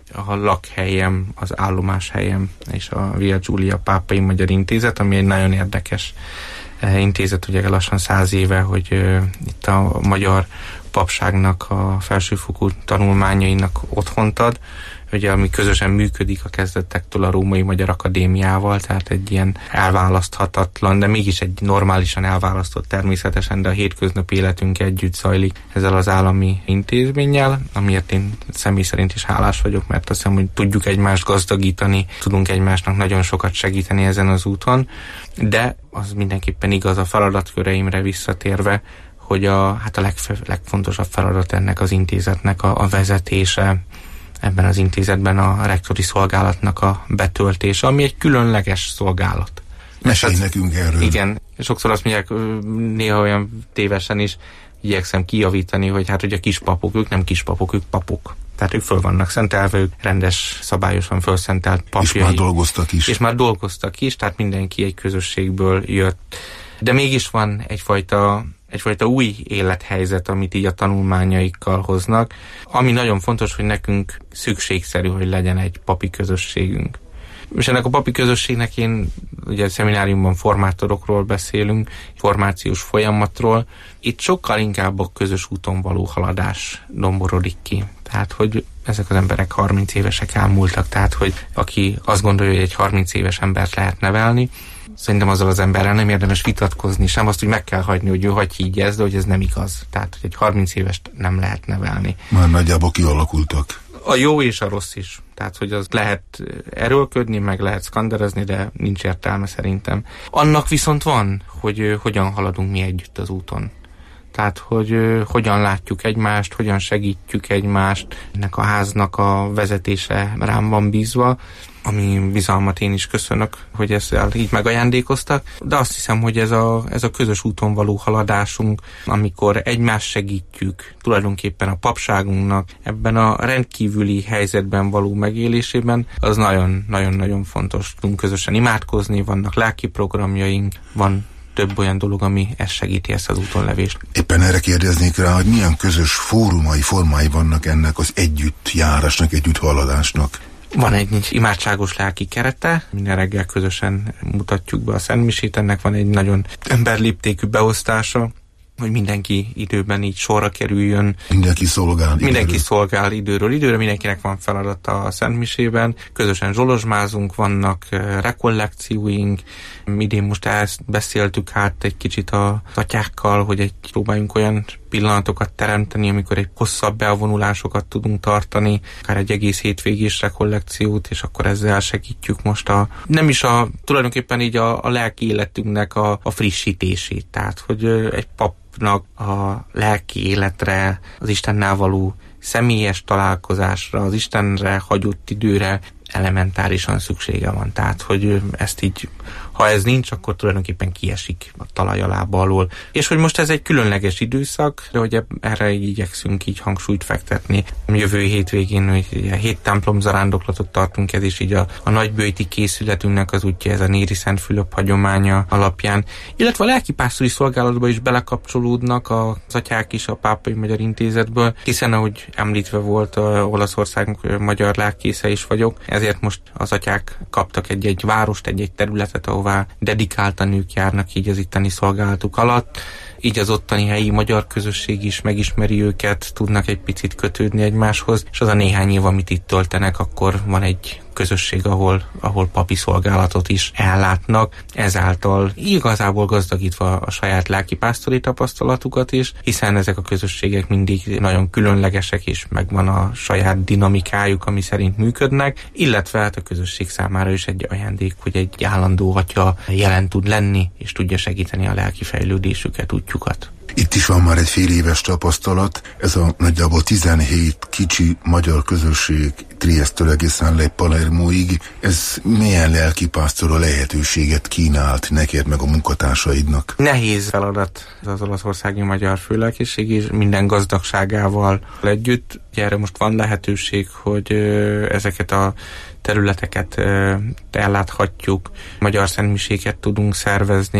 a lakhelyem, az állomáshelyem és a Via Giulia Pápai Magyar Intézet, ami egy nagyon érdekes intézet, ugye lassan száz éve, hogy uh, itt a magyar papságnak a felsőfokú tanulmányainak otthont ad, ugye, ami közösen működik a kezdetektől a Római Magyar Akadémiával, tehát egy ilyen elválaszthatatlan, de mégis egy normálisan elválasztott természetesen, de a hétköznapi életünk együtt zajlik ezzel az állami intézménnyel, amiért én személy szerint is hálás vagyok, mert azt hiszem, hogy tudjuk egymást gazdagítani, tudunk egymásnak nagyon sokat segíteni ezen az úton, de az mindenképpen igaz a feladatköreimre visszatérve, hogy a, hát a legf- legfontosabb feladat ennek az intézetnek a, a vezetése, ebben az intézetben a rektori szolgálatnak a betöltése, ami egy különleges szolgálat. Mesélj nekünk erről. Igen, sokszor azt mondják, néha olyan tévesen is, igyekszem kijavítani, hogy hát, hogy a kispapok, ők nem kispapok, ők papok. Tehát ők föl vannak szentelve, ők rendes, szabályosan fölszentelt papjai. És már dolgoztak is. És már dolgoztak is, tehát mindenki egy közösségből jött. De mégis van egyfajta egyfajta új élethelyzet, amit így a tanulmányaikkal hoznak, ami nagyon fontos, hogy nekünk szükségszerű, hogy legyen egy papi közösségünk. És ennek a papi közösségnek én, ugye a szemináriumban formátorokról beszélünk, formációs folyamatról, itt sokkal inkább a közös úton való haladás domborodik ki. Tehát, hogy ezek az emberek harminc évesek elmúltak, tehát, hogy aki azt gondolja, hogy egy harminc éves embert lehet nevelni, szerintem azzal az emberrel nem érdemes vitatkozni, sem azt, hogy meg kell hagyni, hogy ő hagy higgye ezt, de hogy ez nem igaz. Tehát, hogy egy harminc évest nem lehet nevelni. Már nagyjából kialakultak. A jó és a rossz is. Tehát, hogy az lehet erőlködni, meg lehet szkanderezni, de nincs értelme szerintem. Annak viszont van, hogy hogyan haladunk mi együtt az úton. Tehát, hogy hogyan látjuk egymást, hogyan segítjük egymást. Ennek a háznak a vezetése rám van bízva, ami bizalmat én is köszönök, hogy ezzel így megajándékoztak, de azt hiszem, hogy ez a, ez a közös úton való haladásunk, amikor egymást segítjük, tulajdonképpen a papságunknak ebben a rendkívüli helyzetben való megélésében, az nagyon-nagyon-nagyon fontos. Tudunk közösen imádkozni, vannak lelki programjaink, van több olyan dolog, ami ezt segíti, ezt az útonlevést. Éppen erre kérdeznék rá, hogy milyen közös fórumai, formái vannak ennek az együttjárásnak, együtthaladásnak. Van egy imádságos lelki kerete, minden reggel közösen mutatjuk be a szentmisét, ennek van egy nagyon emberléptékű beosztása, hogy mindenki időben így sorra kerüljön. Mindenki szolgál időről. Mindenki szolgál időről időre, mindenkinek van feladata a szentmisében. Közösen zsolozsmázunk, vannak rekollekcióink. Idén most ezt beszéltük hát egy kicsit az atyákkal, hogy egy próbáljunk olyan pillanatokat teremteni, amikor egy hosszabb bevonulásokat tudunk tartani, akár egy egész hétvégés rekollekciót, és akkor ezzel segítjük most a, nem is a, tulajdonképpen így a, a lelki életünknek a, a frissítését. Tehát, hogy egy papnak a lelki életre, az Istennel való személyes találkozásra, az Istenre hagyott időre elementárisan szüksége van. Tehát, hogy ezt így, ha ez nincs, akkor tulajdonképpen kiesik a talaj alába alól. És hogy most ez egy különleges időszak, de hogy erre így igyekszünk így hangsúlyt fektetni. Jövő hétvégén hogy hét templom zarándoklatot tartunk, ez is így a, a nagybőjti készületünknek az útja, ez a Néri Szent Fülöp hagyománya alapján. Illetve a lelkipásztori szolgálatba is belekapcsolódnak az atyák is a Pápai Magyar Intézetből, hiszen ahogy említve volt, a Olaszország magyar lelkésze is vagyok, ezért most az atyák kaptak egy-egy várost, egy-egy területet, ahová dedikáltan ők járnak így az itteni szolgálatuk alatt. Így az ottani helyi magyar közösség is megismeri őket, tudnak egy picit kötődni egymáshoz, és az a néhány év, amit itt töltenek, akkor van egy közösség, ahol, ahol papi szolgálatot is ellátnak, ezáltal igazából gazdagítva a saját lelkipásztori tapasztalatukat is, hiszen ezek a közösségek mindig nagyon különlegesek, és megvan a saját dinamikájuk, ami szerint működnek, illetve hát a közösség számára is egy ajándék, hogy egy állandó atya jelen tud lenni, és tudja segíteni a lelki fejlődésüket, útjukat. Itt is van már egy fél éves tapasztalat, ez a nagyjából tizenhét kicsi magyar közösség Triesztől egészen le Palermoig, ez milyen lelkipásztora lehetőséget kínált neked meg a munkatársaidnak? Nehéz feladat az olaszországi magyar főlelkiség, és minden gazdagságával együtt. Erre most van lehetőség, hogy ezeket a területeket elláthatjuk, magyar szentmiséket tudunk szervezni.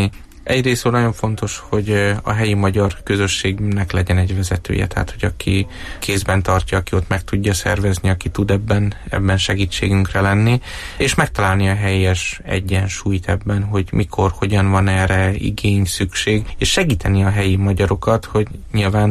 Egyrészt nagyon fontos, hogy a helyi magyar közösségnek legyen egy vezetője, tehát hogy aki kézben tartja, aki ott meg tudja szervezni, aki tud ebben, ebben segítségünkre lenni, és megtalálni a helyes egyensúlyt ebben, hogy mikor, hogyan van erre igény, szükség, és segíteni a helyi magyarokat, hogy nyilván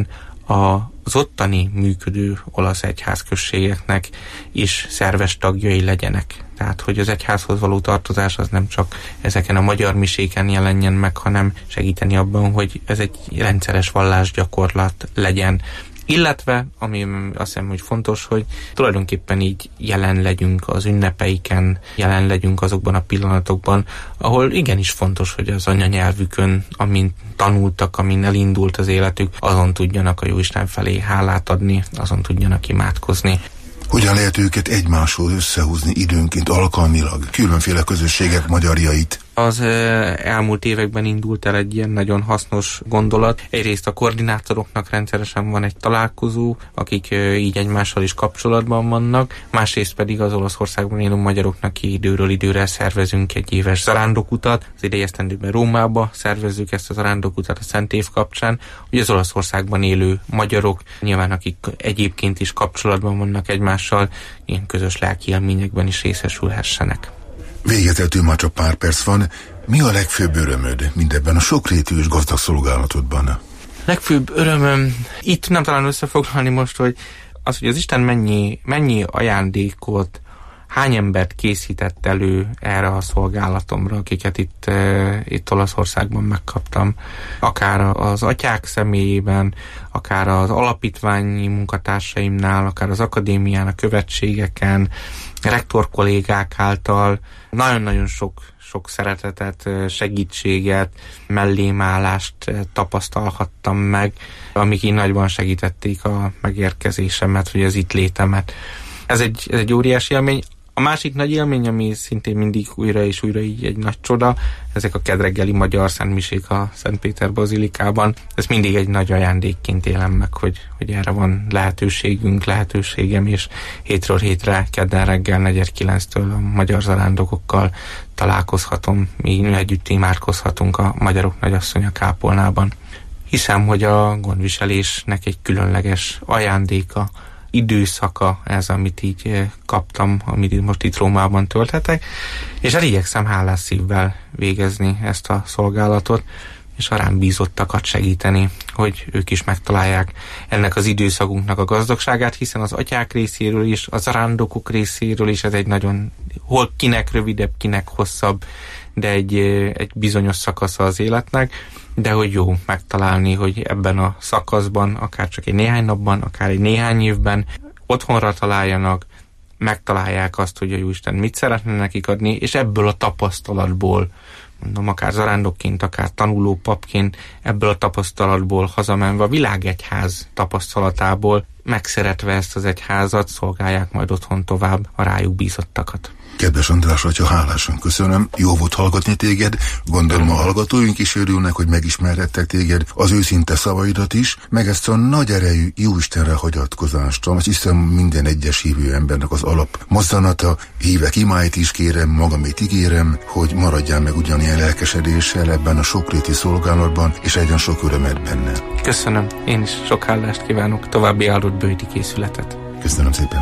az ottani működő olasz egyházközségeknek is szerves tagjai legyenek. Tehát, hogy az egyházhoz való tartozás az nem csak ezeken a magyar miséken jelenjen meg, hanem segíteni abban, hogy ez egy rendszeres vallásgyakorlat legyen. Illetve, ami azt hiszem, hogy fontos, hogy tulajdonképpen így jelen legyünk az ünnepeiken, jelen legyünk azokban a pillanatokban, ahol igenis fontos, hogy az anyanyelvükön, amin tanultak, amin elindult az életük, azon tudjanak a Jóisten felé hálát adni, azon tudjanak imádkozni. Hogyan lehet őket egymáshoz összehúzni időnként alkalmilag, különféle közösségek magyarjait? Az elmúlt években indult el egy ilyen nagyon hasznos gondolat. Egyrészt a koordinátoroknak rendszeresen van egy találkozó, akik így egymással is kapcsolatban vannak, másrészt pedig az Olaszországban élő magyaroknak időről időre szervezünk egy éves zarándokutat. Az idei esztendőben Rómába szervezzük ezt a zarándokutat a Szent Év kapcsán, hogy az Olaszországban élő magyarok, nyilván akik egyébként is kapcsolatban vannak egymással, ilyen közös lelki élményekben is részesülhessenek. Végezetül már csak pár perc van. Mi a legfőbb örömöd mindebben a sokrétű és gazdag szolgálatodban? Legfőbb örömöm, itt nem talán összefoglalni most, hogy az, hogy az Isten mennyi, mennyi ajándékot, hány embert készített elő erre a szolgálatomra, akiket itt, e, itt Olaszországban megkaptam. Akár az atyák személyében, akár az alapítványi munkatársaimnál, akár az akadémián, a követségeken, rektor kollégák által nagyon-nagyon sok, sok szeretetet, segítséget, mellémállást tapasztalhattam meg, amik így nagyban segítették a megérkezésemet, vagy az itt létemet. Ez egy, ez egy óriási élmény. A másik nagy élmény, ami szintén mindig újra és újra így egy nagy csoda, ezek a kedreggeli magyar szentmisék a Szent Péter bazilikában. Ez mindig egy nagy ajándékként élem meg, hogy, hogy erre van lehetőségünk, lehetőségem, és hétről hétre, kedden reggel negyed kilenctől a magyar zarándokokkal találkozhatom, mi együtt imádkozhatunk a Magyarok Nagyasszonya kápolnában. Hiszem, hogy a gondviselésnek egy különleges ajándéka, időszaka ez, amit így kaptam, amit most itt Rómában tölthetek, és el igyekszem hálás szívvel végezni ezt a szolgálatot, és a rám bízottakat segíteni, hogy ők is megtalálják ennek az időszakunknak a gazdagságát, hiszen az atyák részéről is, az zarándokok részéről is ez egy nagyon, hol kinek rövidebb, kinek hosszabb, de egy, egy bizonyos szakasza az életnek, de hogy jó megtalálni, hogy ebben a szakaszban, akár csak egy néhány napban, akár egy néhány évben otthonra találjanak, megtalálják azt, hogy a Jóisten mit szeretne nekik adni, és ebből a tapasztalatból, mondom, akár zarándokként, akár tanuló papként, ebből a tapasztalatból hazamenve a világegyház tapasztalatából, megszeretve ezt az egyházat, szolgálják majd otthon tovább a rájuk bízottakat. Kedves András atya, hálásan köszönöm, jó volt hallgatni téged, gondolom a hallgatóink is örülnek, hogy megismerhettek téged, az őszinte szavaidat is, meg ezt a nagy erejű Jóistenre hagyatkozást, azt hiszem minden egyes hívő embernek az alap mozzanata, hívek imáit is kérem, magamét ígérem, hogy maradjál meg ugyanilyen lelkesedéssel ebben a sokréti szolgálatban, és egyen sok örömet benne. Köszönöm, én is sok hálást kívánok, további áldott bőti készületet. Köszönöm szépen.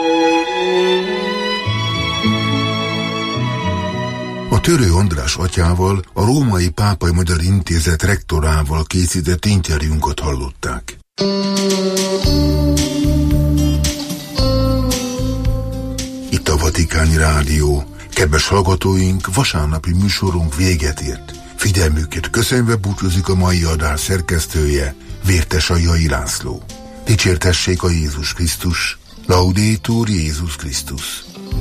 A Törő András atyával, a Római Pápai Magyar Intézet rektorával készített interjúnkat hallották. Itt a Vatikáni Rádió. Kedves hallgatóink, vasárnapi műsorunk véget ért. Figyelmüket köszönve búcsúzik a mai adás szerkesztője, Vértesai László. Dicsértessék a Jézus Krisztus. Laudetur Jézus Krisztus.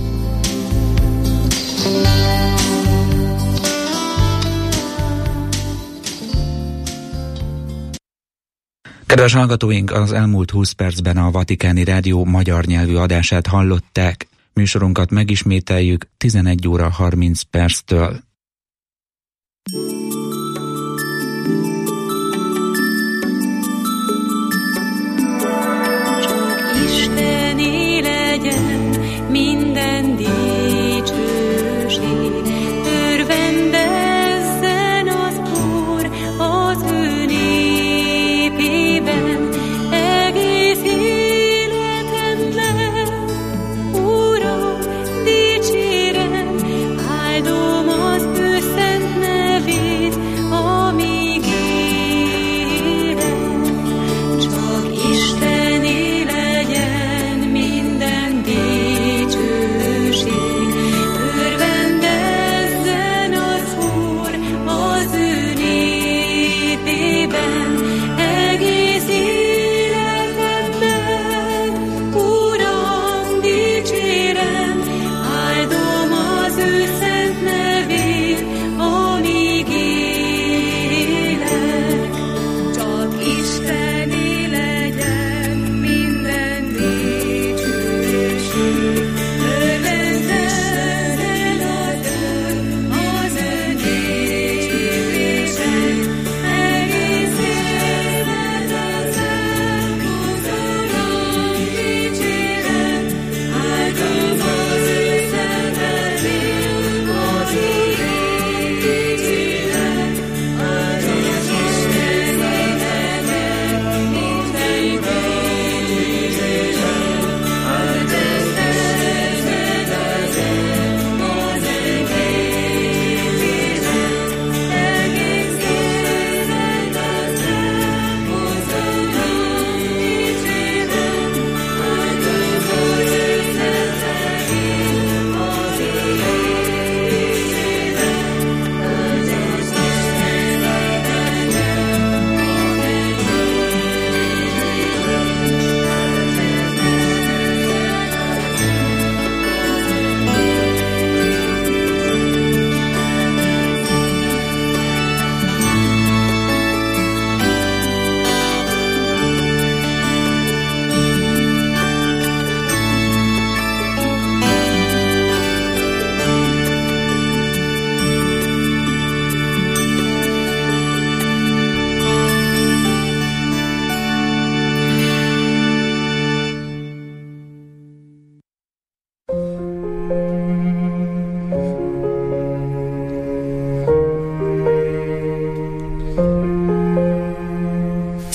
Kedves hallgatóink, az elmúlt húsz percben a Vatikáni Rádió magyar nyelvű adását hallották. Műsorunkat megismételjük tizenegy óra harminc perctől. Csak Isteni legyen minden dicsőség, örvendezzen az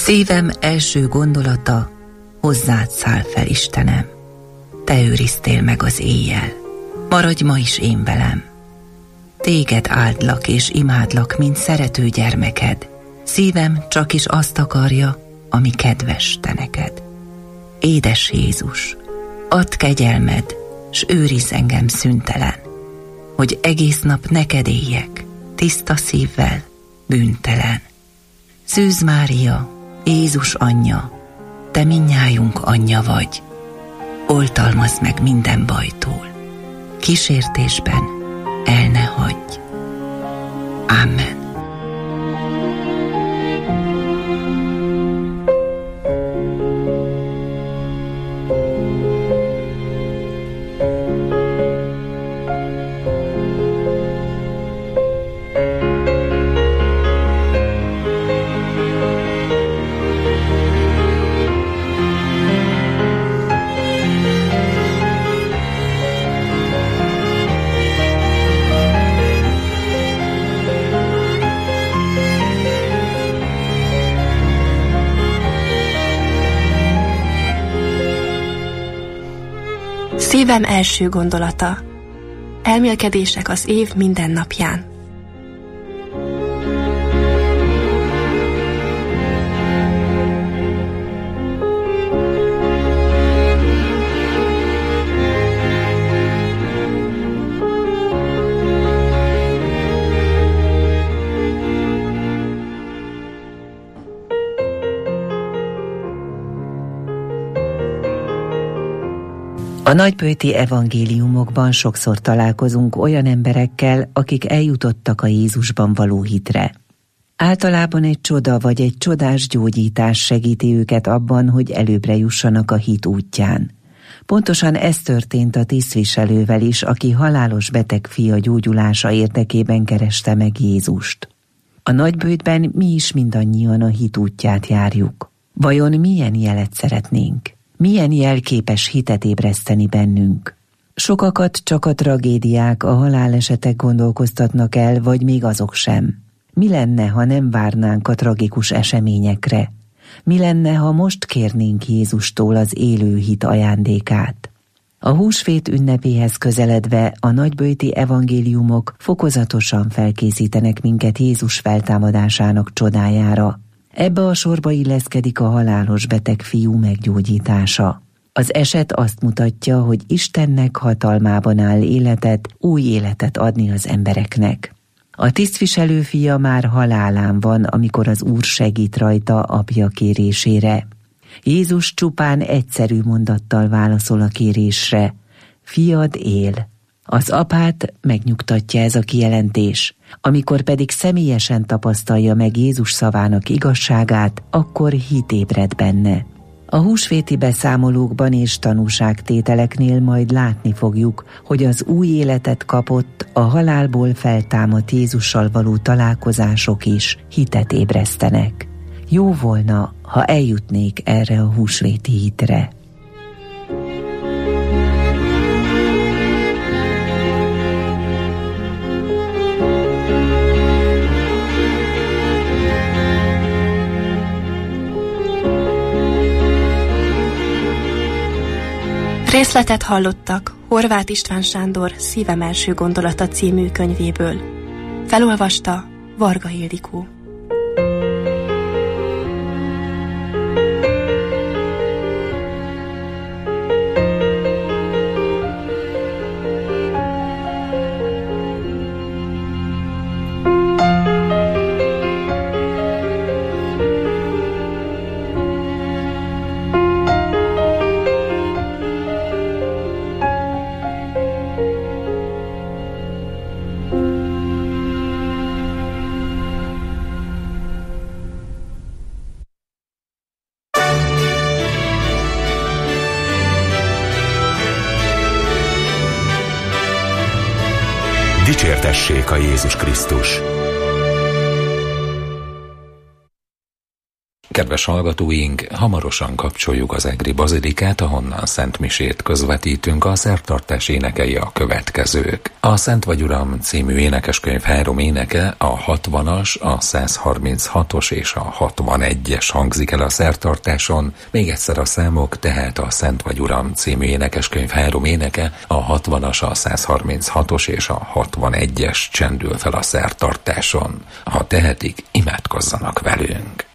Szívem első gondolata, hozzád száll fel, Istenem. Te őriztél meg az éjjel, maradj ma is én velem. Téged áldlak és imádlak, mint szerető gyermeked. Szívem csak is azt akarja, ami kedves te neked. Édes Jézus, add kegyelmed, s őrizz engem szüntelen, hogy egész nap neked éljek, tiszta szívvel, bűntelen. Szűz Mária, Jézus anyja, te mindnyájunk anyja vagy, oltalmazd meg minden bajtól, kísértésben el ne hagyj. Amen. Szívem első gondolata. Elmélkedések az év minden napján. A nagyböjti evangéliumokban sokszor találkozunk olyan emberekkel, akik eljutottak a Jézusban való hitre. Általában egy csoda vagy egy csodás gyógyítás segíti őket abban, hogy előbbre jussanak a hit útján. Pontosan ez történt a tisztviselővel is, aki halálos beteg fia gyógyulása érdekében kereste meg Jézust. A nagyböjtben mi is mindannyian a hit útját járjuk. Vajon milyen jelet szeretnénk? Milyen jel képes hitet ébreszteni bennünk? Sokakat csak a tragédiák, a halálesetek gondolkoztatnak el, vagy még azok sem. Mi lenne, ha nem várnánk a tragikus eseményekre? Mi lenne, ha most kérnénk Jézustól az élő hit ajándékát? A húsvét ünnepéhez közeledve a nagyböjti evangéliumok fokozatosan felkészítenek minket Jézus feltámadásának csodájára. Ebbe a sorba illeszkedik a halálos beteg fiú meggyógyítása. Az eset azt mutatja, hogy Istennek hatalmában áll életet, új életet adni az embereknek. A tisztviselő fia már halálán van, amikor az Úr segít rajta apja kérésére. Jézus csupán egyszerű mondattal válaszol a kérésre: fiad él. Az apát megnyugtatja ez a kijelentés. Amikor pedig személyesen tapasztalja meg Jézus szavának igazságát, akkor hit ébred benne. A húsvéti beszámolókban és tanúságtételeknél majd látni fogjuk, hogy az új életet kapott, a halálból feltámadt Jézussal való találkozások is hitet ébresztenek. Jó volna, ha eljutnék erre a húsvéti hitre. Részletet hallottak Horváth István Sándor Szívem első gondolata című könyvéből. Felolvasta Varga Ildikó. Dicsértessék a Jézus Krisztus! Kedves hallgatóink, hamarosan kapcsoljuk az egri bazilikát, ahonnan szentmisét közvetítünk, a szertartás énekei a következők. A Szent vagy Uram című énekeskönyv három éneke, a hatvanas, a százharminchatos és a hatvanegyes hangzik el a szertartáson. Még egyszer a számok, tehát a Szent vagy Uram című énekeskönyv három éneke, a hatvanas, a százharminchatos és a hatvanegyes csendül fel a szertartáson. Ha tehetik, imádkozzanak velünk.